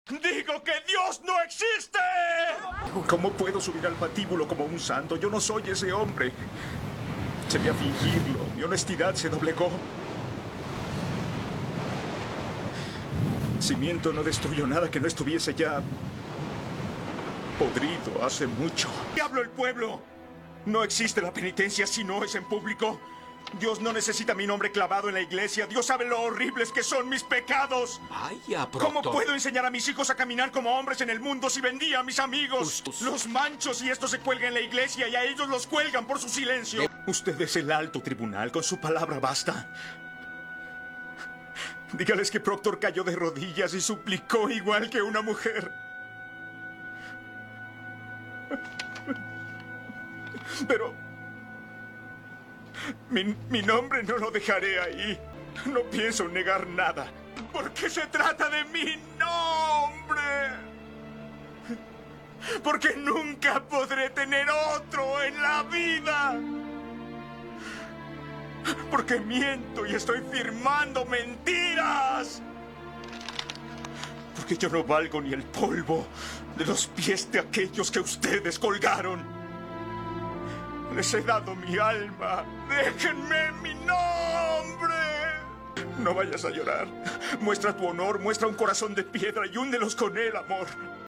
¡Digo que Dios no existe! ¿Cómo puedo subir al patíbulo como un santo? Yo no soy ese hombre. Sería fingirlo. Mi honestidad se doblegó. Cimiento no destruyó nada que no estuviese ya podrido hace mucho. ¡Diablo el pueblo! No existe la penitencia si no es en público. Dios no necesita mi nombre clavado en la iglesia. Dios sabe lo horribles que son mis pecados. Vaya, Proctor. ¿Cómo puedo enseñar a mis hijos a caminar como hombres en el mundo si vendía a mis amigos? Los manchos y esto se cuelga en la iglesia y a ellos los cuelgan por su silencio. Usted es el alto tribunal. Con su palabra basta. Dígales que Proctor cayó de rodillas y suplicó igual que una mujer. Pero mi nombre no lo dejaré ahí. No pienso negar nada, porque se trata de mi nombre. Porque nunca podré tener otro en la vida. Porque miento y estoy firmando mentiras. Porque yo no valgo ni el polvo de los pies de aquellos que ustedes colgaron. Les he dado mi alma. ¡Déjenme mi nombre! No vayas a llorar. Muestra tu honor, muestra un corazón de piedra y húndelos con él, amor.